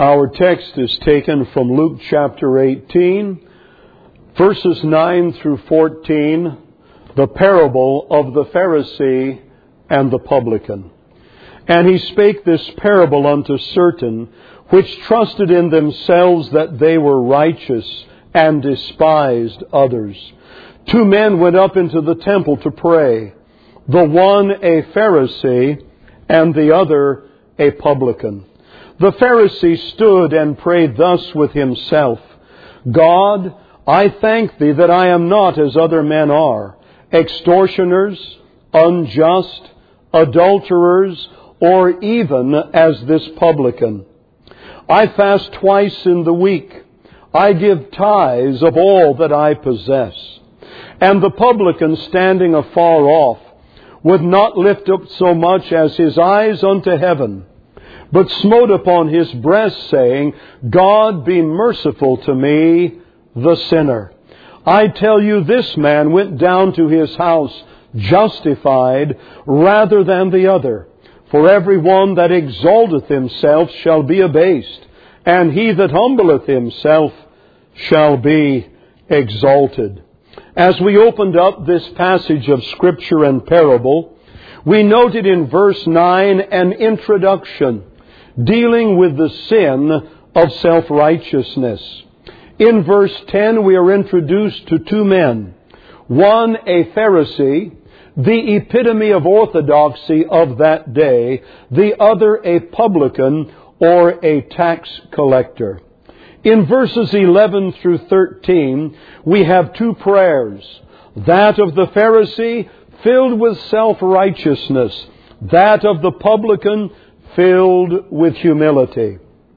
Our text is taken from Luke chapter 18, verses 9 through 14, the parable of the Pharisee and the publican. And he spake this parable unto certain which trusted in themselves that they were righteous and despised others. 2 men went up into the temple to pray, the one a Pharisee and the other a publican. The Pharisee stood and prayed thus with himself, God, I thank Thee that I am not as other men are, extortioners, unjust, adulterers, or even as this publican. I fast twice in the week. I give tithes of all that I possess. And the publican, standing afar off, would not lift up so much as his eyes unto heaven, but smote upon his breast, saying, God, be merciful to me, the sinner. I tell you, this man went down to his house justified rather than the other. For every one that exalteth himself shall be abased, and he that humbleth himself shall be exalted. As we opened up this passage of Scripture and parable, we noted in verse 9 an introduction dealing with the sin of self-righteousness. In verse 10 we are introduced to 2 men. One a Pharisee, the epitome of orthodoxy of that day. The other a publican or a tax collector. In verses 11 through 13 we have 2 prayers. That of the Pharisee filled with self-righteousness. That of the publican filled with humility.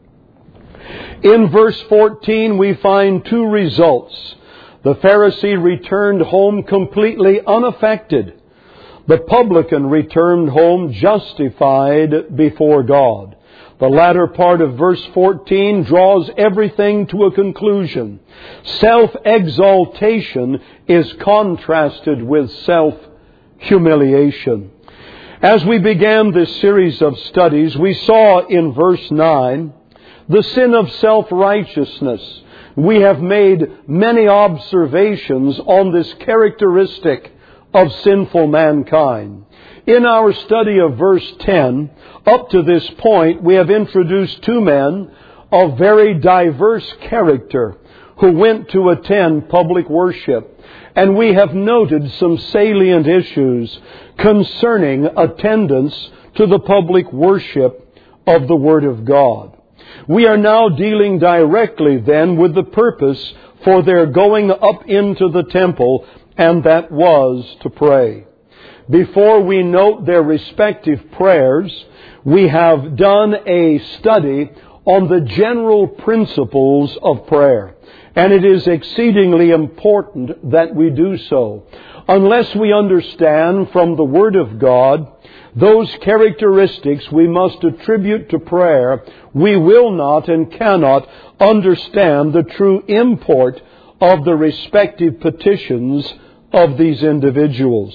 In verse 14 we find 2 results. The Pharisee returned home completely unaffected. The publican returned home justified before God. The latter part of verse 14 draws everything to a conclusion. Self-exaltation is contrasted with self-humiliation. As we began this series of studies, we saw in verse 9 the sin of self-righteousness. We have made many observations on this characteristic of sinful mankind. In our study of verse 10, up to this point, we have introduced 2 men of very diverse character who went to attend public worship. And we have noted some salient issues concerning attendance to the public worship of the Word of God. We are now dealing directly then with the purpose for their going up into the temple, and that was to pray. Before we note their respective prayers, we have done a study on the general principles of prayer. And it is exceedingly important that we do so. Unless we understand from the Word of God those characteristics we must attribute to prayer, we will not and cannot understand the true import of the respective petitions of these individuals.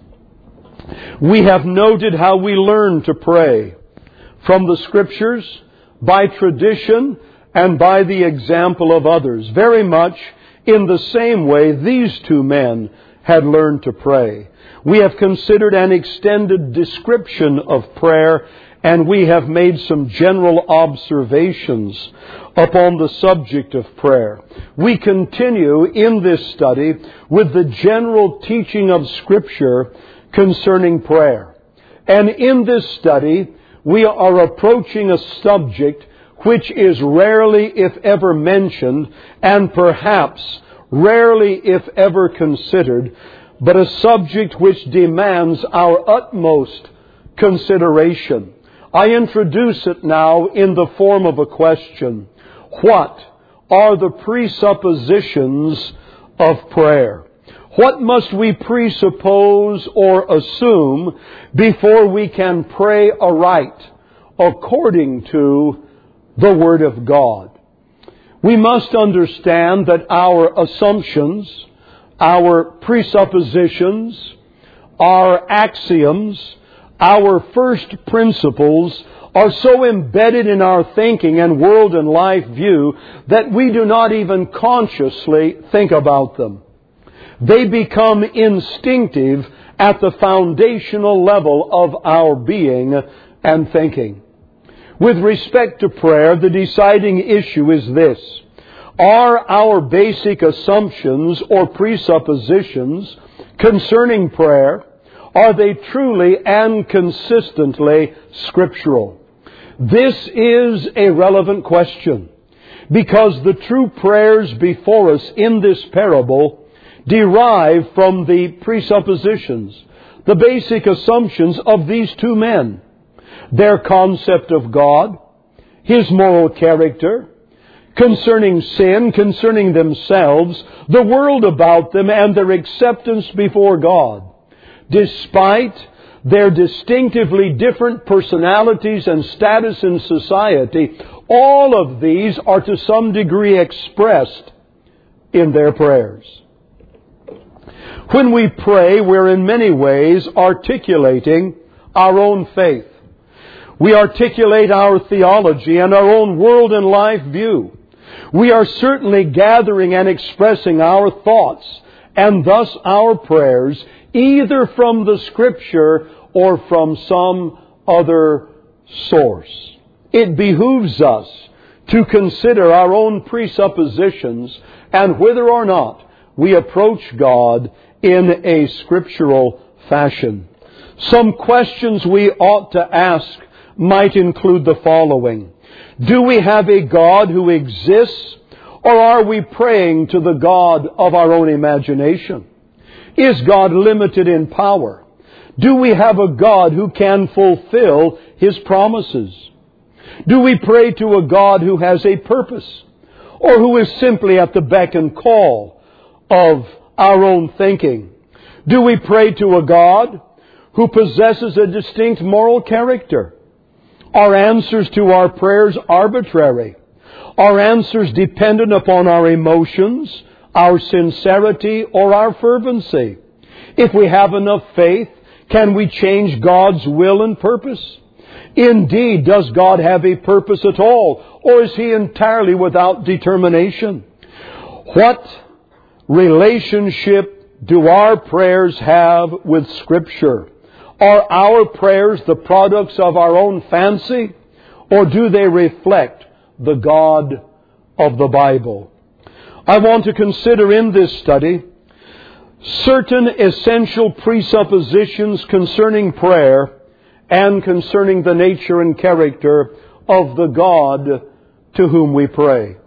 We have noted how we learn to pray from the Scriptures, by tradition, and by the example of others. Very much in the same way these 2 men had learned to pray. We have considered an extended description of prayer, and we have made some general observations upon the subject of prayer. We continue in this study with the general teaching of Scripture concerning prayer. And in this study, we are approaching a subject which is rarely, if ever, mentioned, and perhaps rarely, if ever, considered, but a subject which demands our utmost consideration. I introduce it now in the form of a question. What are the presuppositions of prayer? What must we presuppose or assume before we can pray aright according to the Word of God? We must understand that our assumptions, our presuppositions, our axioms, our first principles are so embedded in our thinking and world and life view that we do not even consciously think about them. They become instinctive at the foundational level of our being and thinking. With respect to prayer, the deciding issue is this: are our basic assumptions or presuppositions concerning prayer, are they truly and consistently scriptural? This is a relevant question, because the true prayers before us in this parable derive from the presuppositions, the basic assumptions of these two men. Their concept of God, His moral character, concerning sin, concerning themselves, the world about them, and their acceptance before God. Despite their distinctively different personalities and status in society, all of these are to some degree expressed in their prayers. When we pray, we're in many ways articulating our own faith. We articulate our theology and our own world and life view. We are certainly gathering and expressing our thoughts and thus our prayers either from the Scripture or from some other source. It behooves us to consider our own presuppositions and whether or not we approach God in a scriptural fashion. Some questions we ought to ask might include the following: do we have a God who exists, or are we praying to the God of our own imagination? Is God limited in power? Do we have a God who can fulfill His promises? Do we pray to a God who has a purpose, or who is simply at the beck and call of our own thinking? Do we pray to a God who possesses a distinct moral character? Are answers to our prayers arbitrary? Are answers dependent upon our emotions, our sincerity, or our fervency? If we have enough faith, can we change God's will and purpose? Indeed, does God have a purpose at all, or is He entirely without determination? What relationship do our prayers have with Scripture? Are our prayers the products of our own fancy, or do they reflect the God of the Bible? I want to consider in this study certain essential presuppositions concerning prayer and concerning the nature and character of the God to whom we pray.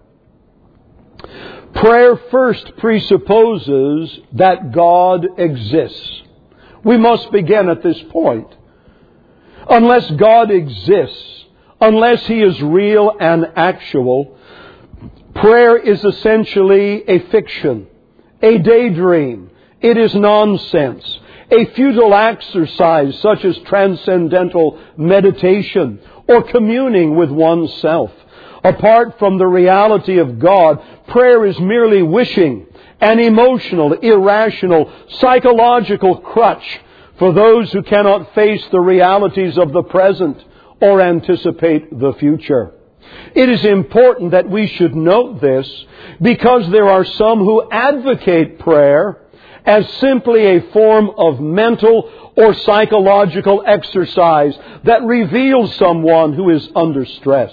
Prayer first presupposes that God exists. We must begin at this point. Unless God exists, unless He is real and actual, prayer is essentially a fiction, a daydream. It is nonsense, a futile exercise such as transcendental meditation or communing with oneself. Apart from the reality of God, prayer is merely wishing, an emotional, irrational, psychological crutch for those who cannot face the realities of the present or anticipate the future. It is important that we should note this because there are some who advocate prayer as simply a form of mental or psychological exercise that reveals someone who is under stress.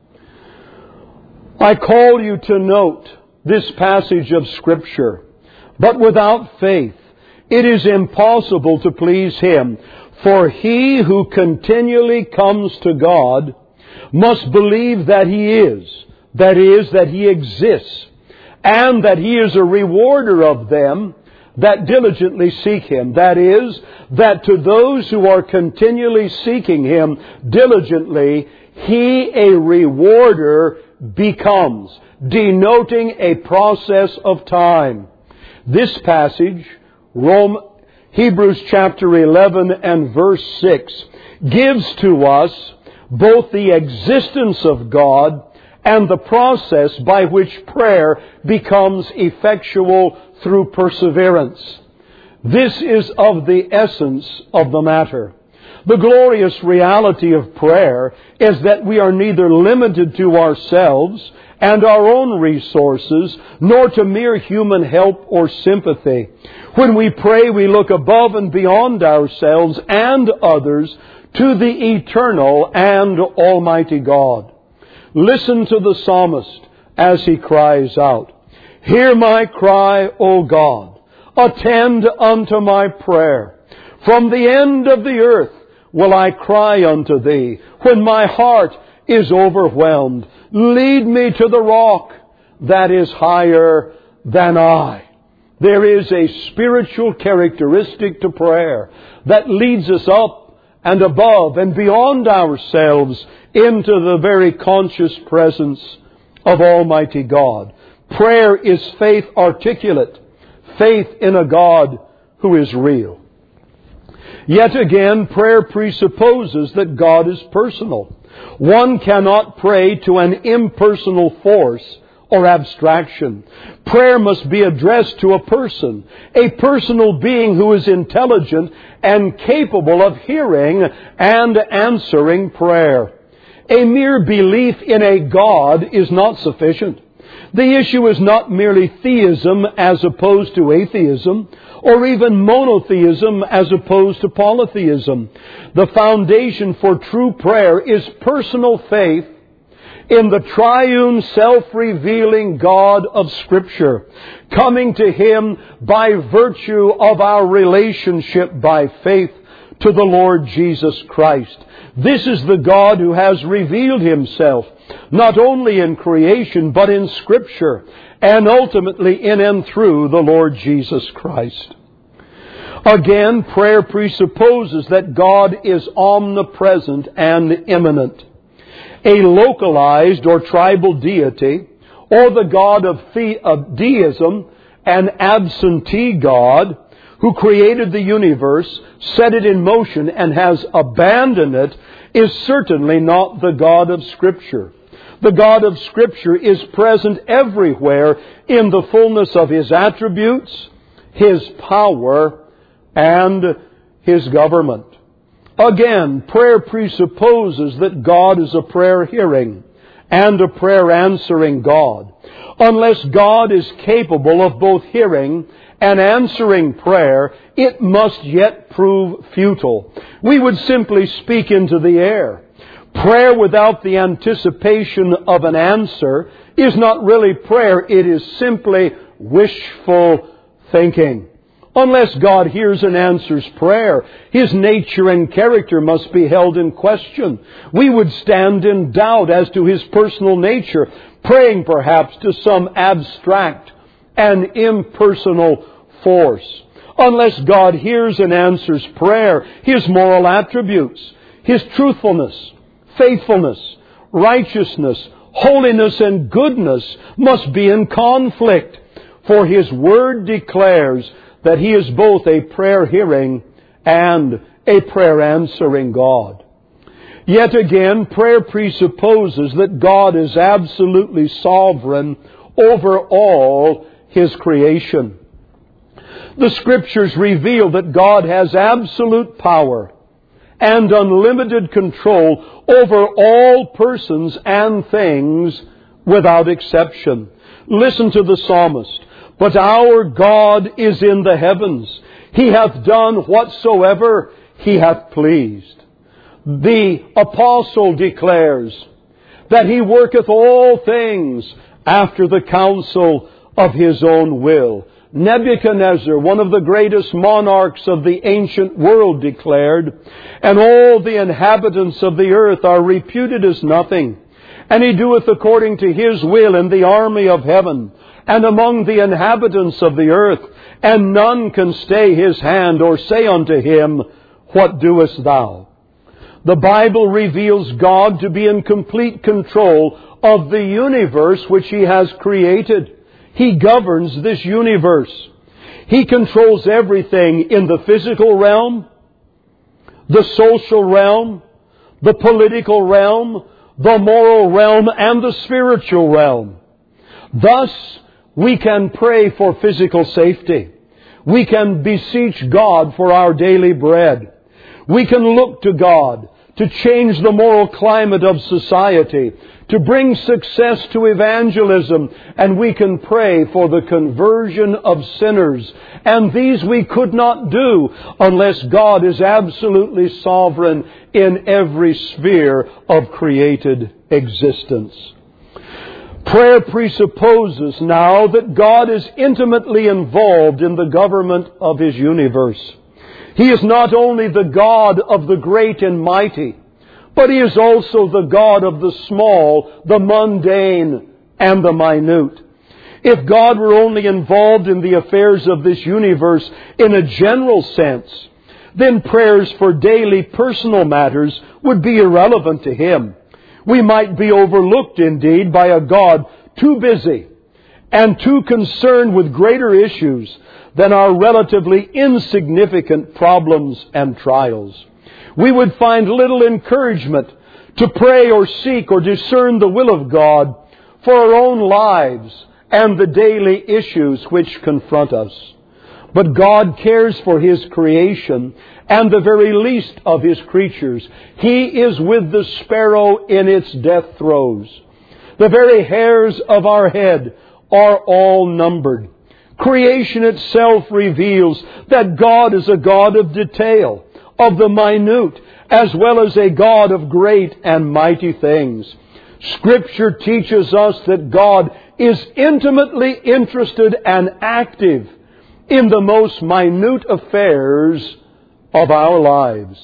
I call you to note this passage of Scripture. But without faith, it is impossible to please Him. For he who continually comes to God must believe that He is, that is, that He exists, and that He is a rewarder of them that diligently seek Him. That is, that to those who are continually seeking Him diligently, He a rewarder becomes, denoting a process of time. This passage, Hebrews chapter 11 and verse 6, gives to us both the existence of God and the process by which prayer becomes effectual through perseverance. This is of the essence of the matter. The glorious reality of prayer is that we are neither limited to ourselves and our own resources, nor to mere human help or sympathy. When we pray, we look above and beyond ourselves and others to the eternal and almighty God. Listen to the psalmist as he cries out, "Hear my cry, O God. Attend unto my prayer. From the end of the earth will I cry unto Thee. When my heart is overwhelmed, lead me to the rock that is higher than I." There is a spiritual characteristic to prayer that leads us up and above and beyond ourselves into the very conscious presence of Almighty God. Prayer is faith articulate, faith in a God who is real. Yet again, prayer presupposes that God is personal. One cannot pray to an impersonal force or abstraction. Prayer must be addressed to a person, a personal being who is intelligent and capable of hearing and answering prayer. A mere belief in a God is not sufficient. The issue is not merely theism as opposed to atheism, or even monotheism as opposed to polytheism. The foundation for true prayer is personal faith in the triune, self-revealing God of Scripture, coming to Him by virtue of our relationship by faith to the Lord Jesus Christ. This is the God who has revealed Himself, not only in creation, but in Scripture, and ultimately in and through the Lord Jesus Christ. Again, prayer presupposes that God is omnipresent and immanent. A localized or tribal deity, or the God of deism, an absentee God who created the universe, set it in motion, and has abandoned it, is certainly not the God of Scripture. The God of Scripture is present everywhere in the fullness of His attributes, His power, and His government. Again, prayer presupposes that God is a prayer-hearing and a prayer-answering God. Unless God is capable of both hearing and answering prayer, it must yet prove futile. We would simply speak into the air. Prayer without the anticipation of an answer is not really prayer. It is simply wishful thinking. Unless God hears and answers prayer, His nature and character must be held in question. We would stand in doubt as to His personal nature, praying perhaps to some abstract and impersonal force. Unless God hears and answers prayer, His moral attributes, His truthfulness, faithfulness, righteousness, holiness, and goodness must be in conflict. For His Word declares that He is both a prayer-hearing and a prayer-answering God. Yet again, prayer presupposes that God is absolutely sovereign over all His creation. The Scriptures reveal that God has absolute power and unlimited control over all persons and things without exception. Listen to the psalmist. "But our God is in the heavens. He hath done whatsoever He hath pleased." The apostle declares that He worketh all things after the counsel of His own will. Nebuchadnezzar, one of the greatest monarchs of the ancient world, declared, "And all the inhabitants of the earth are reputed as nothing. And He doeth according to His will in the army of heaven, and among the inhabitants of the earth, and none can stay His hand or say unto Him, What doest thou?" The Bible reveals God to be in complete control of the universe which He has created. He governs this universe. He controls everything in the physical realm, the social realm, the political realm, the moral realm, and the spiritual realm. Thus, we can pray for physical safety. We can beseech God for our daily bread. We can look to God to change the moral climate of society, to bring success to evangelism, and we can pray for the conversion of sinners. And these we could not do unless God is absolutely sovereign in every sphere of created existence. Prayer presupposes now that God is intimately involved in the government of His universe. He is not only the God of the great and mighty, but He is also the God of the small, the mundane, and the minute. If God were only involved in the affairs of this universe in a general sense, then prayers for daily personal matters would be irrelevant to Him. We might be overlooked indeed by a God too busy and too concerned with greater issues than our relatively insignificant problems and trials. We would find little encouragement to pray or seek or discern the will of God for our own lives and the daily issues which confront us. But God cares for His creation and the very least of His creatures. He is with the sparrow in its death throes. The very hairs of our head are all numbered. Creation itself reveals that God is a God of detail, of the minute, as well as a God of great and mighty things. Scripture teaches us that God is intimately interested and active in the most minute affairs of our lives.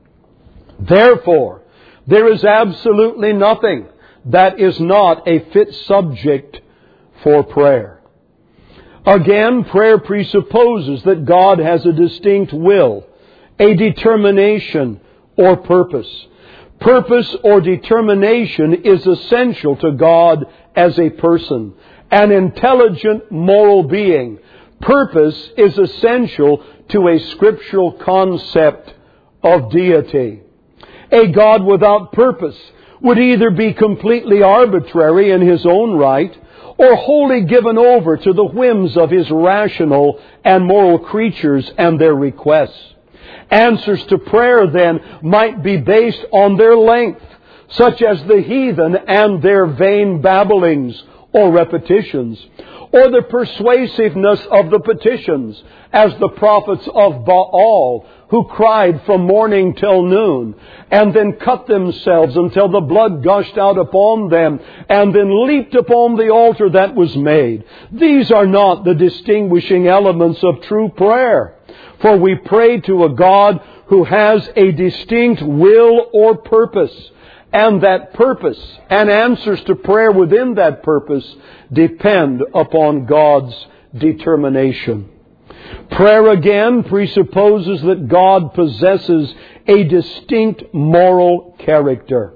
Therefore, there is absolutely nothing that is not a fit subject for prayer. Again, prayer presupposes that God has a distinct will, a determination or purpose. Purpose or determination is essential to God as a person, an intelligent moral being. Purpose is essential to a scriptural concept of deity. A God without purpose would either be completely arbitrary in His own right, or wholly given over to the whims of His rational and moral creatures and their requests. Answers to prayer, then, might be based on their length, such as the heathen and their vain babblings or repetitions, or the persuasiveness of the petitions, as the prophets of Baal, who cried from morning till noon, and then cut themselves until the blood gushed out upon them, and then leaped upon the altar that was made. These are not the distinguishing elements of true prayer, for we pray to a God who has a distinct will or purpose, and that purpose and answers to prayer within that purpose depend upon God's determination. Prayer again presupposes that God possesses a distinct moral character.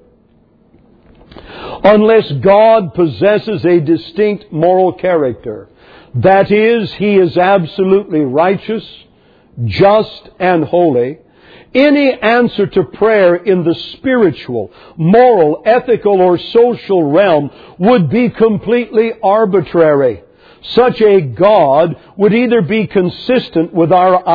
Unless God possesses a distinct moral character, that is, He is absolutely righteous, just, and holy, any answer to prayer in the spiritual, moral, ethical, or social realm would be completely arbitrary. Such a God would either be inconsistent with our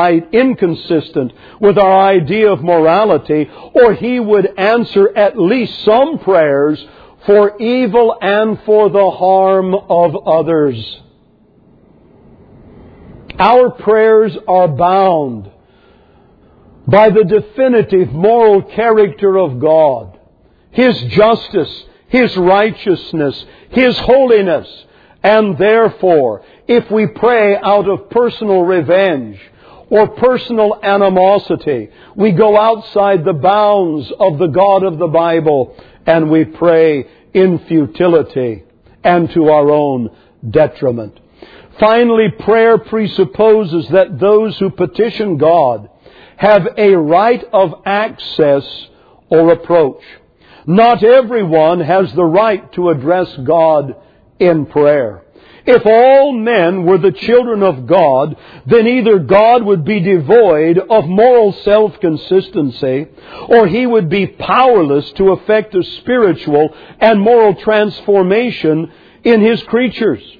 idea of morality, or He would answer at least some prayers for evil and for the harm of others. Our prayers are bound by the definitive moral character of God, His justice, His righteousness, His holiness. And therefore, if we pray out of personal revenge or personal animosity, we go outside the bounds of the God of the Bible and we pray in futility and to our own detriment. Finally, prayer presupposes that those who petition God have a right of access or approach. Not everyone has the right to address God in prayer. If all men were the children of God, then either God would be devoid of moral self-consistency, or He would be powerless to effect a spiritual and moral transformation in His creatures.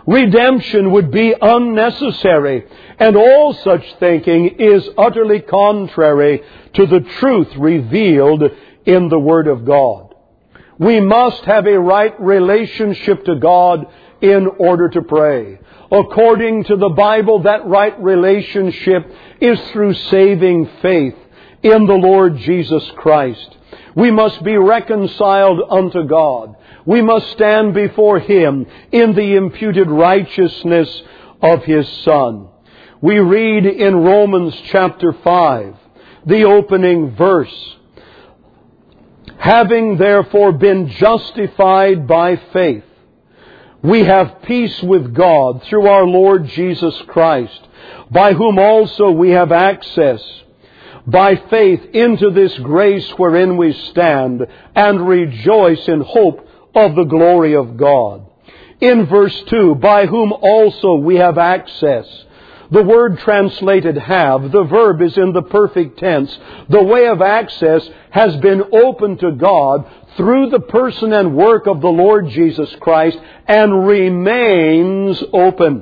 Redemption would be unnecessary, and all such thinking is utterly contrary to the truth revealed in the Word of God. We must have a right relationship to God in order to pray. According to the Bible, that right relationship is through saving faith in the Lord Jesus Christ. We must be reconciled unto God. We must stand before Him in the imputed righteousness of His Son. We read in Romans chapter 5, the opening verse, "Having therefore been justified by faith, we have peace with God through our Lord Jesus Christ, by whom also we have access by faith into this grace wherein we stand, and rejoice in hope of the glory of God." In verse 2, "by whom also we have access." The word translated have, the verb is in the perfect tense. The way of access has been opened to God through the person and work of the Lord Jesus Christ, and remains open.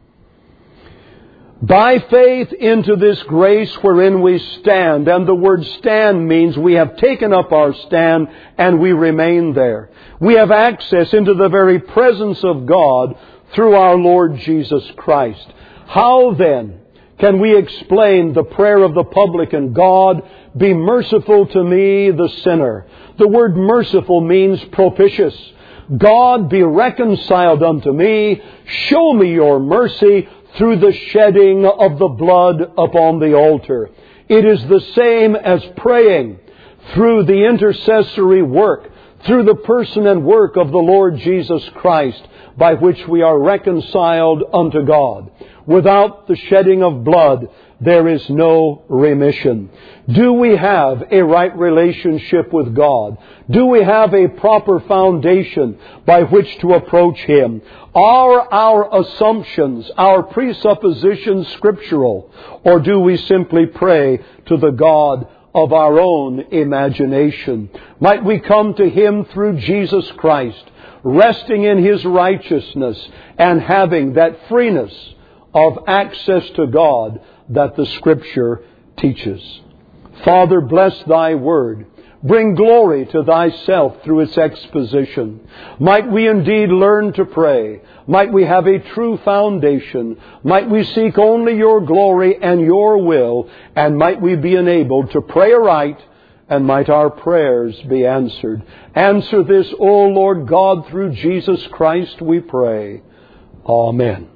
By faith into this grace wherein we stand. And the word stand means we have taken up our stand and we remain there. We have access into the very presence of God through our Lord Jesus Christ. How then can we explain the prayer of the publican, "God, be merciful to me, the sinner"? The word merciful means propitious. God, be reconciled unto me. Show me your mercy through the shedding of the blood upon the altar. It is the same as praying through the intercessory work, through the person and work of the Lord Jesus Christ, by which we are reconciled unto God. Without the shedding of blood, there is no remission. Do we have a right relationship with God? Do we have a proper foundation by which to approach Him? Are our assumptions, our presuppositions scriptural? Or do we simply pray to the God of our own imagination? Might we come to Him through Jesus Christ, resting in His righteousness and having that freeness of access to God that the Scripture teaches. Father, bless Thy Word. Bring glory to Thyself through its exposition. Might we indeed learn to pray. Might we have a true foundation. Might we seek only Your glory and Your will. And might we be enabled to pray aright, and might our prayers be answered. Answer this, O Lord God, through Jesus Christ we pray. Amen.